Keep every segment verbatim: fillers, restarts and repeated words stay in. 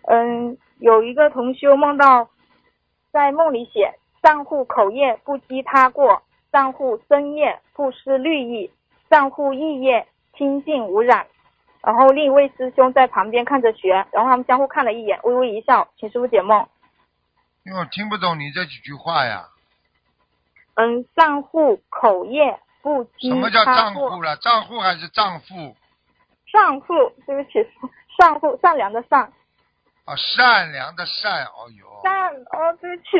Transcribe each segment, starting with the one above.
嗯，有一个同修梦到，在梦里写上户口业不积他过，上户身业不失律意，上户意业清净无染。然后另一位师兄在旁边看着学，然后他们相互看了一眼，微微一笑，请师傅解梦。 因为我听不懂你这几句话呀。 嗯，上户口业不积什么叫他过？ 账户了？账户还是丈夫？ 上户，对不起，上户善良的善。 啊，善良的善，哦哟。 善哦，对不起。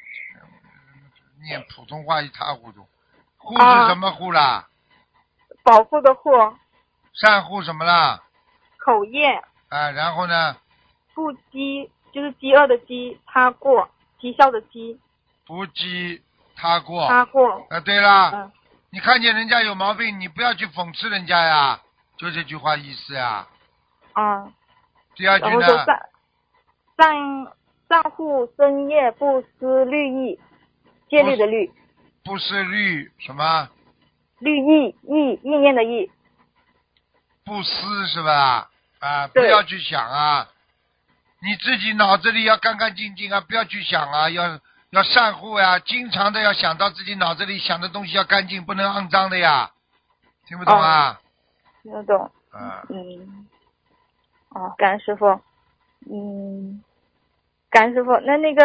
念普通话一塌糊涂。户啊是什么户啦？ 保护的护。 善户什么啦？ 口业。 啊，然后呢？ 不积就是饥饿的饥，他过讥笑的讥。 不积他过。 他过。 啊，对啦。 嗯。 你看见人家有毛病，你不要去讽刺人家呀，就这句话意思呀。 啊。 第二句呢？ 然后说上上上户深夜不思律意，戒律的律。 不是律什么？ 律意意意念的意。 不思是吧？啊，不要去想啊，你自己脑子里要干干净净啊，不要去想啊，要要善护呀，经常的要想到自己脑子里想的东西要干净，不能肮脏的呀，听不懂啊？ 听得懂。 啊。 嗯。哦，感恩师傅。嗯，感恩师傅。那那个。